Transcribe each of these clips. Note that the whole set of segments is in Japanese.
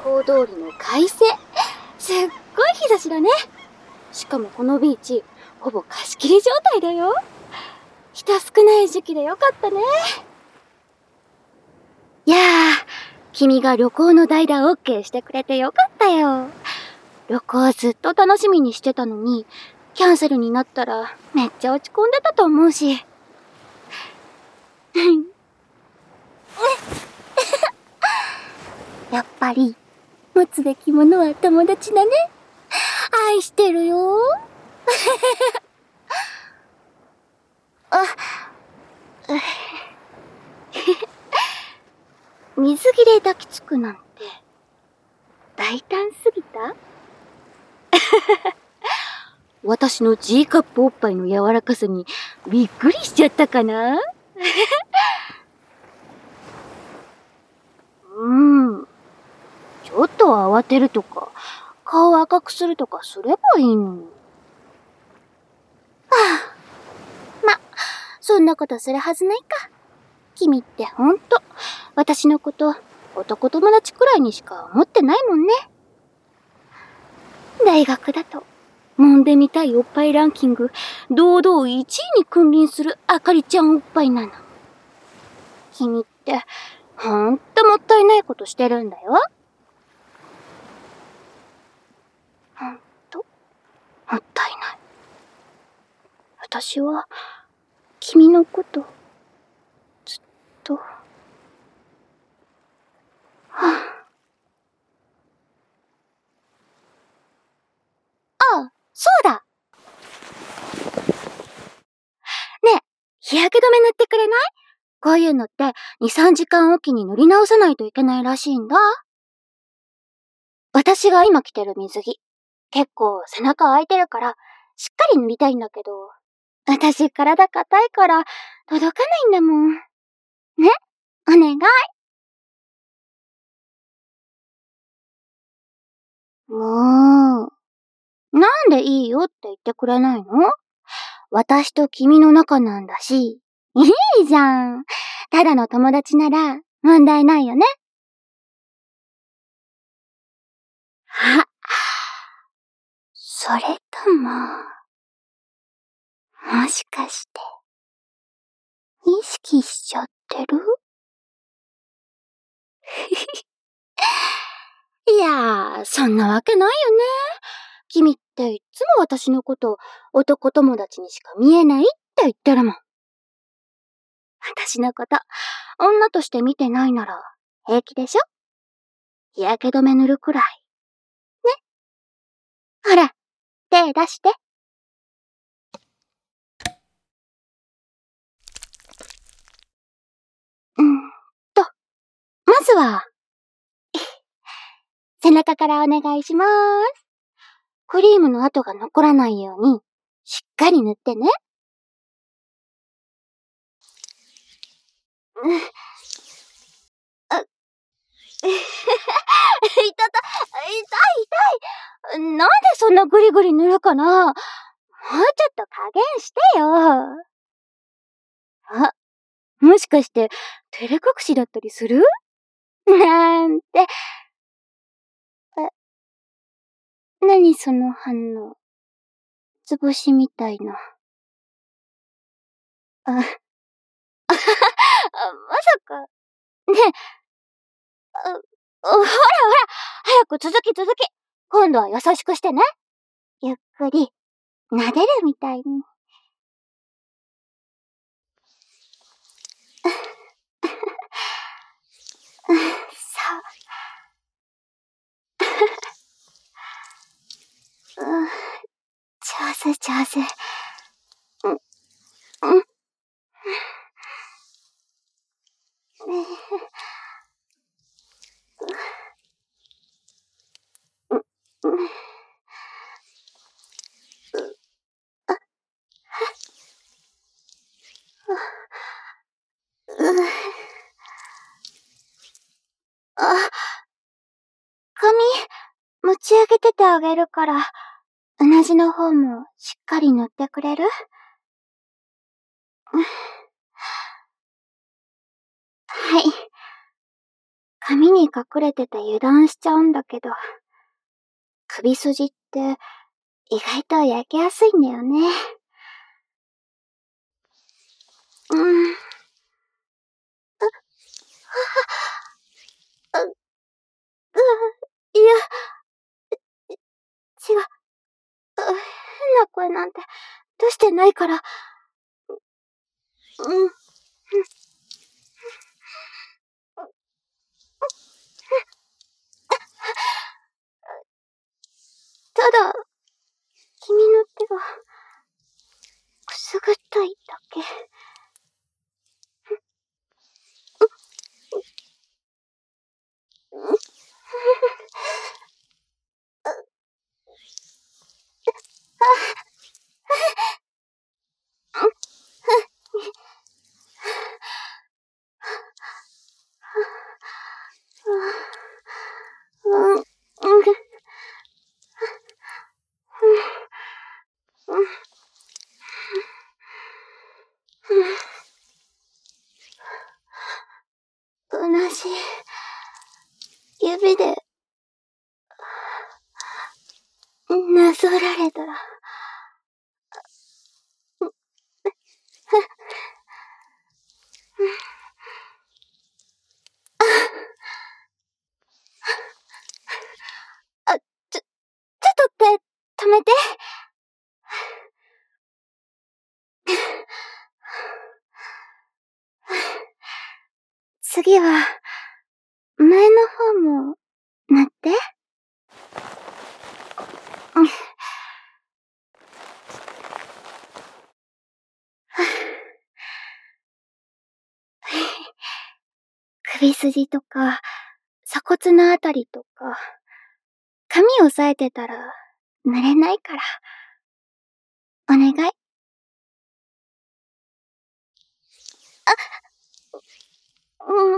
報通りの快晴。すっごい日差しだね。しかもこのビーチ、ほぼ貸し切り状態だよ。人少ない時期でよかったね。いやー、君が旅行の代打 OK してくれてよかったよ。旅行ずっと楽しみにしてたのに、キャンセルになったらめっちゃ落ち込んでたと思うし。やっぱり、持つべきものは友達だね。愛してるよ。水着で抱きつくなんて、大胆すぎた？私の G カップおっぱいの柔らかさにびっくりしちゃったかな？ちょっと慌てるとか、顔赤くするとかすればいいのに。そんなことするはずないか。君ってほんと、私のこと、男友達くらいにしか思ってないもんね。大学だと、揉んでみたいおっぱいランキング、堂々1位に君臨するあかりちゃんおっぱいなの。君って、ほんともったいないことしてるんだよ。ほんと、もったいない。私は、君のこと、ずっと、そうだ。ねえ、日焼け止め塗ってくれない？こういうのって2、3時間おきに塗り直さないといけないらしいんだ。私が今着てる水着、結構背中空いてるから、しっかり塗りたいんだけど、私体硬いから届かないんだもん。ね、お願い。もう、なんでいいよって言ってくれないの？私と君の仲なんだし。いいじゃん。ただの友達なら問題ないよね。あ、それとも、もしかして、意識しちゃってる？いやー、そんなわけないよね。君っていつも私のこと男友達にしか見えないって言ってるもん。私のこと女として見てないなら平気でしょ？日焼け止め塗るくらい。ね。ほら、手出して。うーんと、まずは、背中からお願いしまーす。クリームの跡が残らないように、しっかり塗ってね。痛い。なんでそんなグリグリ塗るかな？もうちょっと加減してよ。あ、もしかして照れ隠しだったりする？なんて。何その反応。図星みたいな。まさか。ねえ、ほら、早く続き。今度は優しくしてね。ゆっくり、撫でるみたいに。そう。上手。髪、持ち上げててあげるから、うなじの方もしっかり塗ってくれる？はい。 髪に隠れてて油断しちゃうんだけど、首筋って意外と焼けやすいんだよね。うん。いや、違う。変な声なんて出してないから。うん。ただ、君の手がくすぐったいだけ。同じ指でなぞられたら、ちょっとって止めて。次は、前の方も、なって。首筋とか、鎖骨のあたりとか、髪押さえてたら、濡れないから。お願い。うん。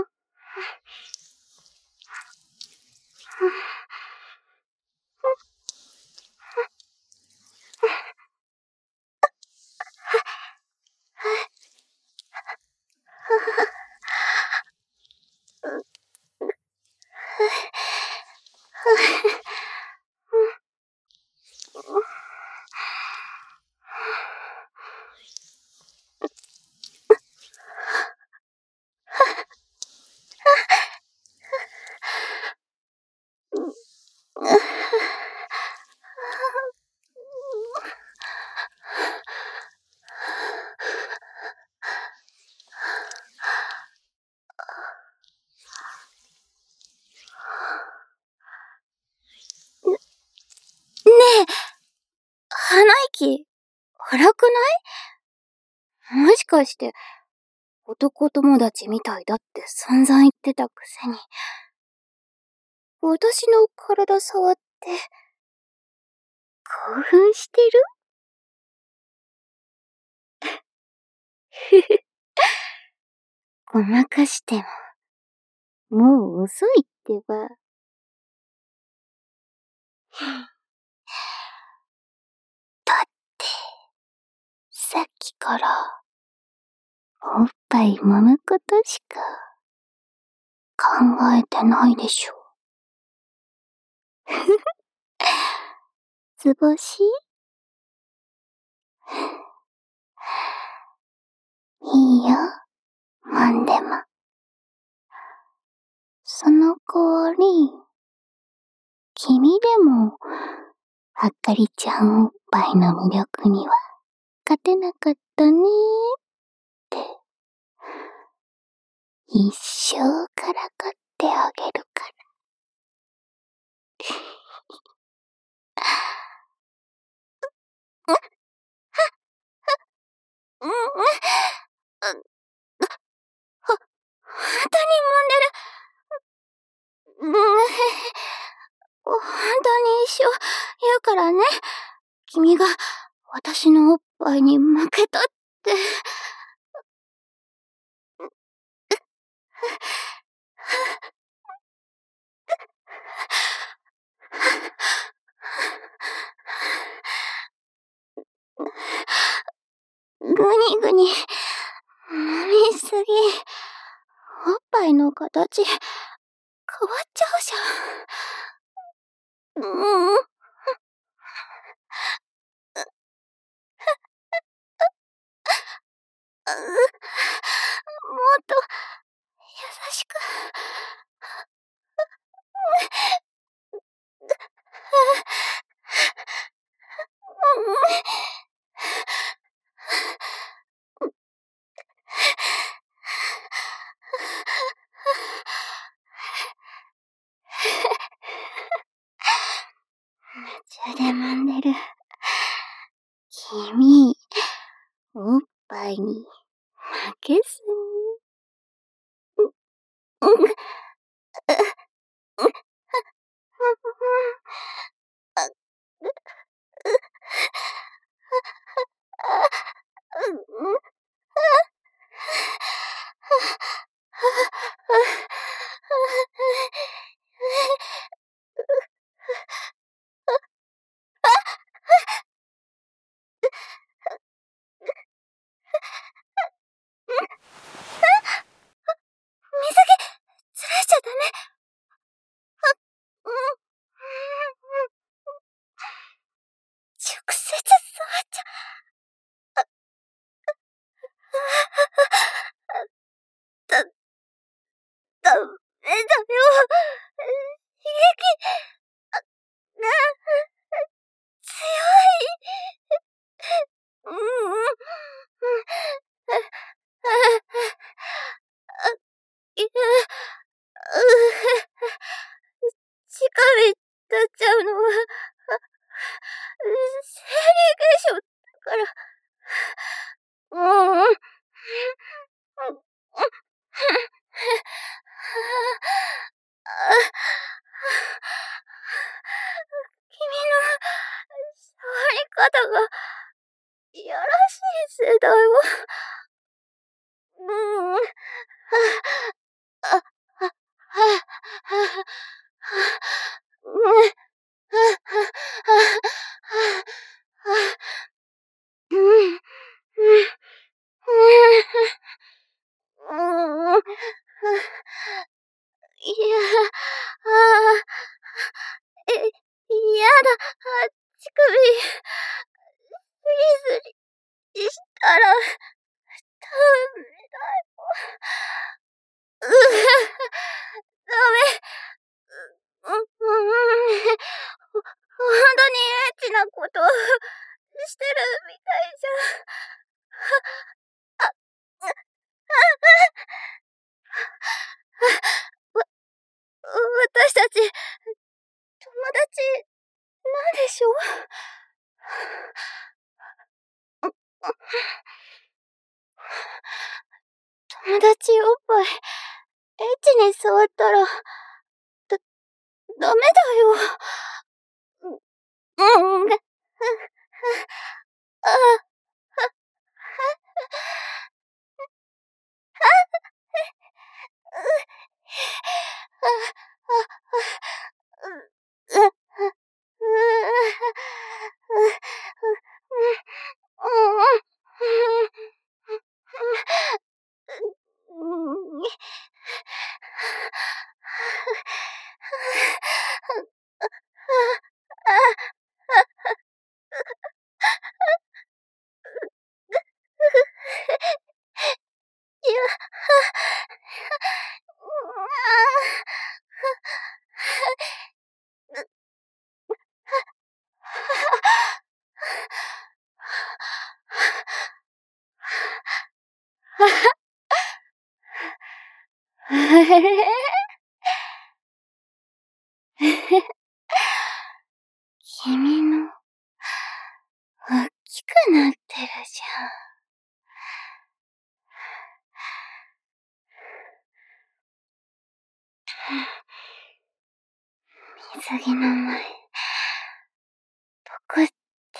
ねえ、鼻息、荒くない？もしかして、男友達みたいだって散々言ってたくせに、私の体触って、興奮してる？ふふ、ごまかしても、もう遅いってば。だって、さっきから、おっぱい揉むことしか、考えてないでしょ。図星？いいよ、なんでも。その代わり、君でも、あかりちゃんおっぱいの魅力には、勝てなかったねーって、一生からかってあげるから。うん、うん、ほ、ほんとに揉んでる。本当に一生言うからね。君が私のおっぱいに負けたって。ぐにぐに、揉みすぎ。おっぱいの形、 変わっちゃうじゃん。もっと優しく。夢中で揉んでる。君、おっぱいに負けずに。水着、ずらしちゃダメ。直接触っちゃ。だ、ダメだよ。悲劇、強い。乳首立っちゃうのは、生理現象だから。君の触り方がいやらしい世代を。いや、やだ、乳首、スリスリしたら、ダメだよ。ダメ。ほんとにエッチなことしてるみたいじゃん。私たち、友達、なんでしょう？友達おっぱい、エッチに触ったら、ダメだよ。君の、大きくなってるじゃん。水着の前、ポコって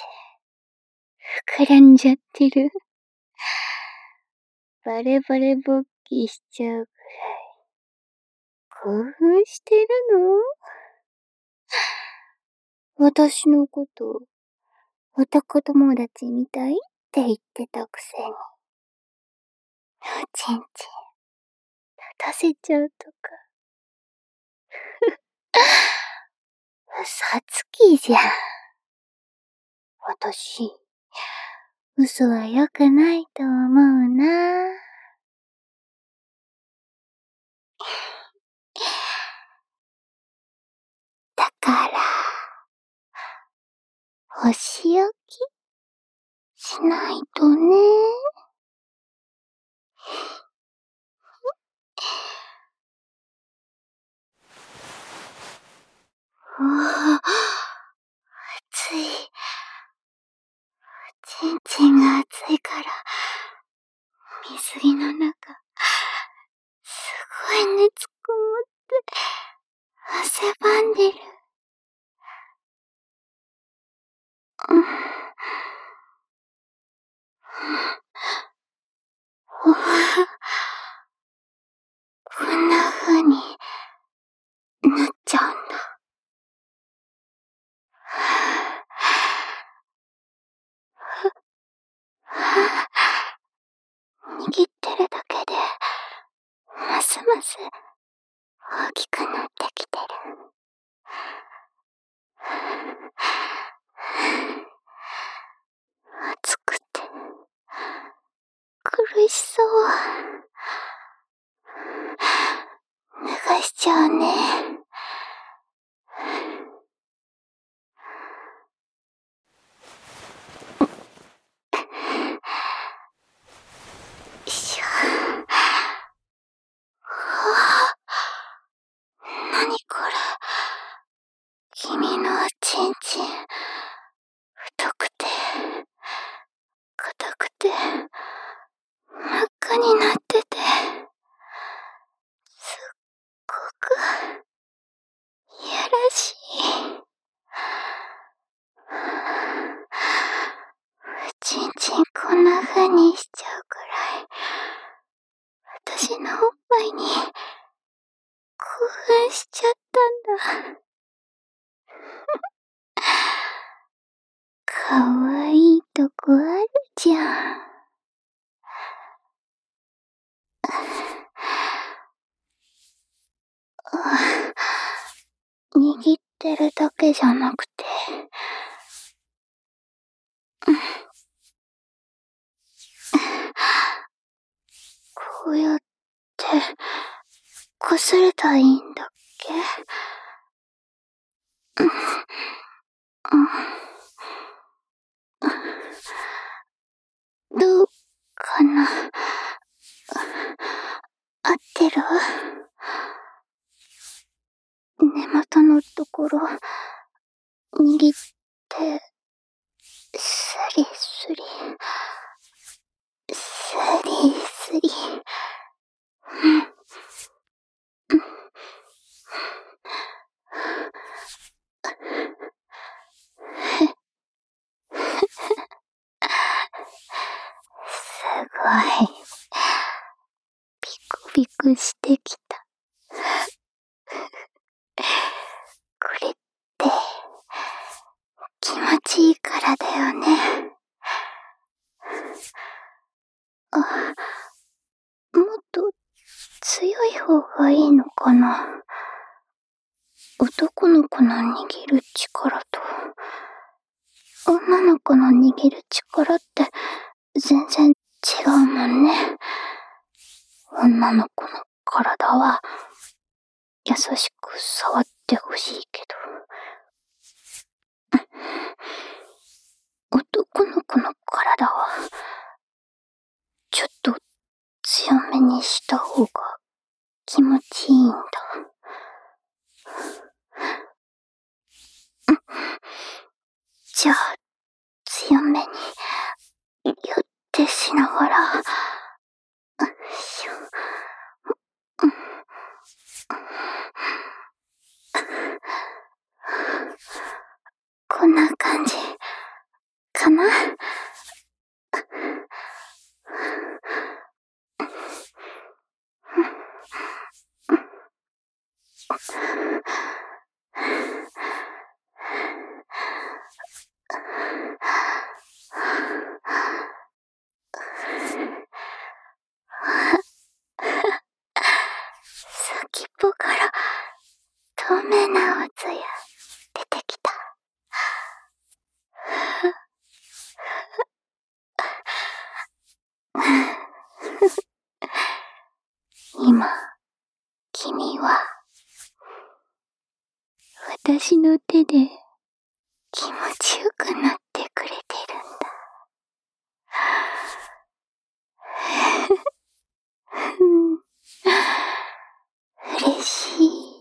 膨らんじゃってる。バレバレ勃起しちゃうくらい興奮してるの？私のこと男友達みたいって言ってたくせに、おちんちん立たせちゃうとか嘘つきじゃん。私、嘘は良くないと思うな。だから、お仕置きしないとね。暑い。ちんちんが暑いから、水着の中、すごい熱こもって、汗ばんでる。こんな風になっちゃうんだ。握ってるだけで、ますます大きくなってきてる。暑くて、苦しそう。脱がしちゃうね。なにこれ。君のちんちん、太くて、硬くて、真っ赤になってて、すっごく、いやらしい。ちんちんこんな風にしちゃうくらい、私のおっぱいに、興奮しちゃったんだ。かわいいとこあるじゃん。握ってるだけじゃなくて、こうやって、こすれたらいいんだっけ？どうかな？合ってる？根元のところ、握って、スリスリ、スリスリ。すごい。ビクビクしてきた。これって、気持ちいいからだよね。もっと強い方がいいのかな。男の子の握る力と、女の子の握る力って全然違うもんね。女の子の体は優しく触ってほしいけど、男の子の体はちょっと強めにした方が気持ちいいんだ。じゃあ、強めに、寄ってしながら、こんな感じ、かな？先っぽから私の手で気持ちよくなってくれてるんだ。嬉しい。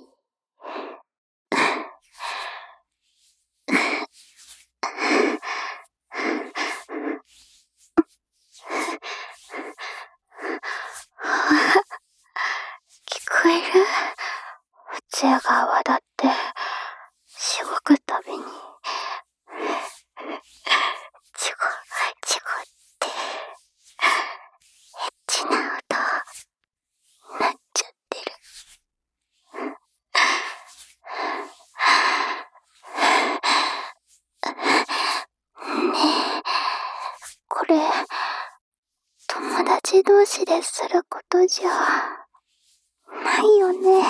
聞こえる？おつやが泡立ってしごくたびにチゴチゴってエッチな音なっちゃってる。ねえ、これ友達同士ですることじゃないよね。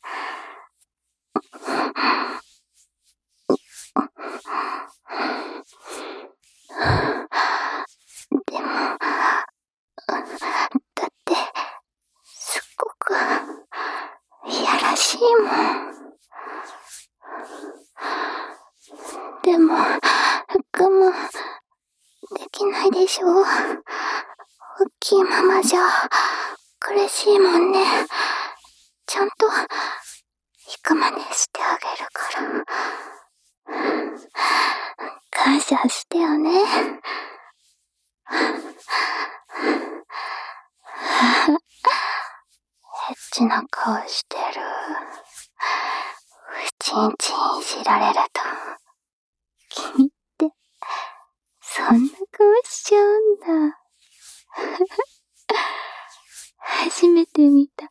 でも、だってすっごくいやらしいもん。でも我慢できないでしょ。大きいままじゃ苦しいもんね。ちゃんと行くまでしてあげるから。感謝してよね。エッチな顔してる。ちんちんいじられると君ってそんな顔しちゃうんだ。初めて見た。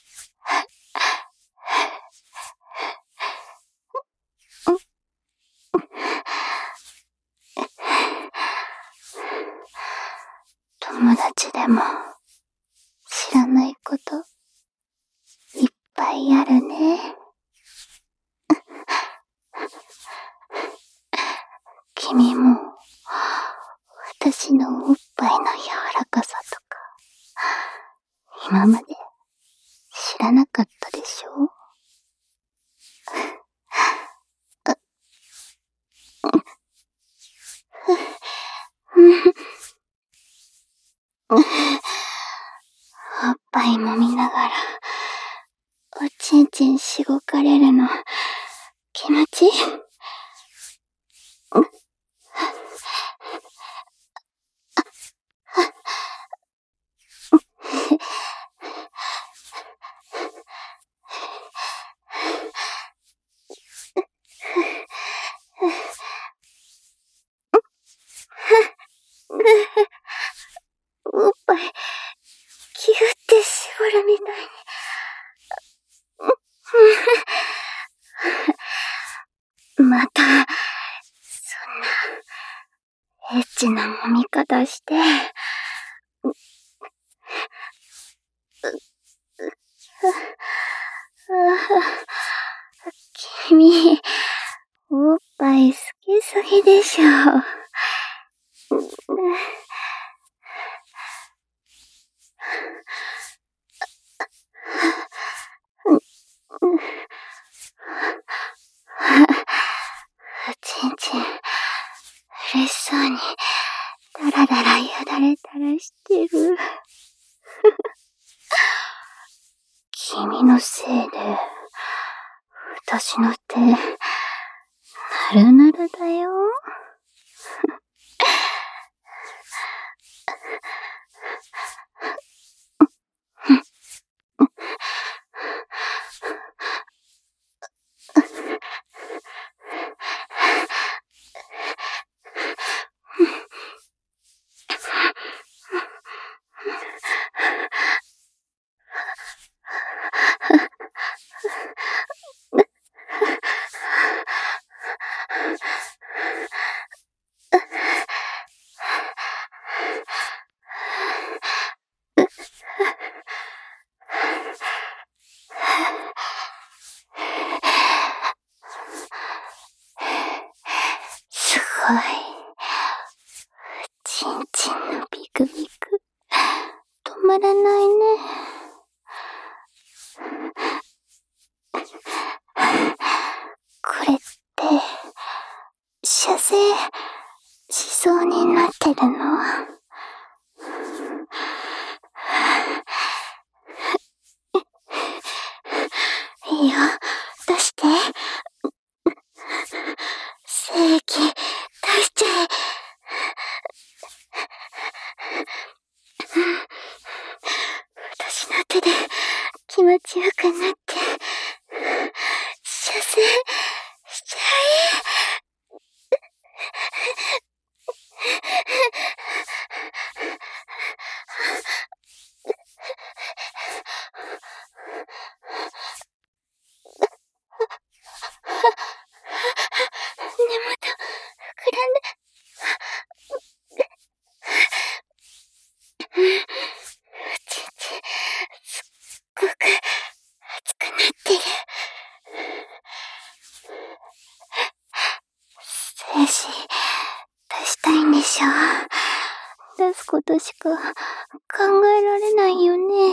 友達でも知らないこといっぱいあるね。君も私のおっぱいの柔らかさとか今まで知らなかったでしょ？おっぱい揉みながらおちんちんしごかれるの気持ちいい？おっぱいキュって絞るみたいに。またそんなエッチな揉み方して。君おっぱい好きすぎでしょ。ちんちん嬉しそうにダラダラよだれたらしてる。君のせいで私の手なるなるだよ。すごい。ちんちんのビクビク止まらないね。これってそうになってるの？いいよ、出して。精液、出しちゃえ。私の手で気持ちよくなって、射精しちゃえ。根元、膨らんで。ちんちん、すっごく熱くなってる。精子、出したいんでしょ？出すことしか考えられないよね。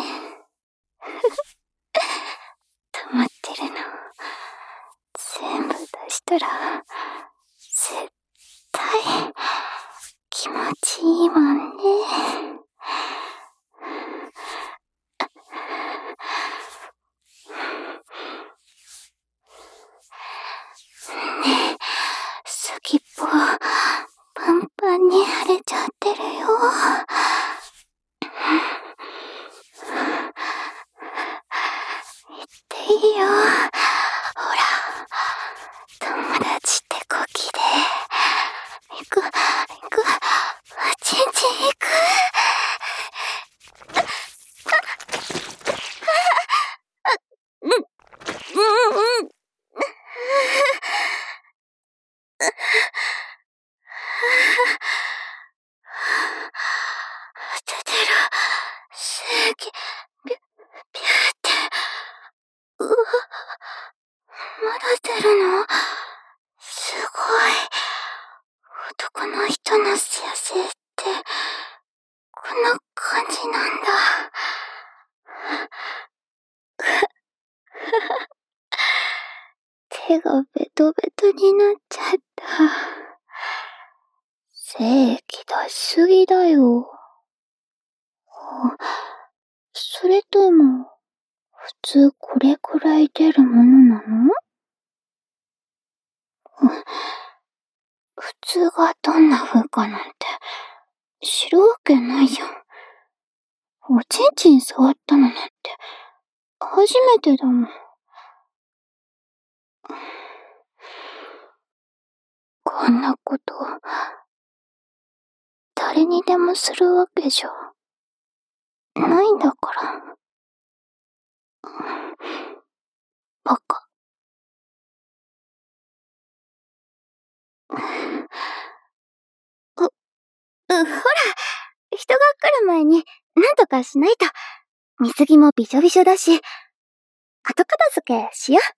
溜まってるの。全部出したら、絶対、気持ちいいもんね。ねえ、先っぽ、パンパンに腫れちゃってるよ。言っていいよ。ほら、友達ってこきで。行く、ちんちん行く。出てる。精液、ピューって。うわ、まだ出るの？すごい。男の人の射精って、こんな感じなんだ。手がベトベトになっちゃった。精液出しすぎだよ。それとも、普通これくらい出るものなの？普通がどんな風かなんて、知るわけないじゃん。おちんちん触ったのなんて、初めてだもん。こんなこと、誰にでもするわけじゃ、ないんだから。バカ。ほら、人が来る前に、なんとかしないと。水着もびしょびしょだし、後片付けしよう。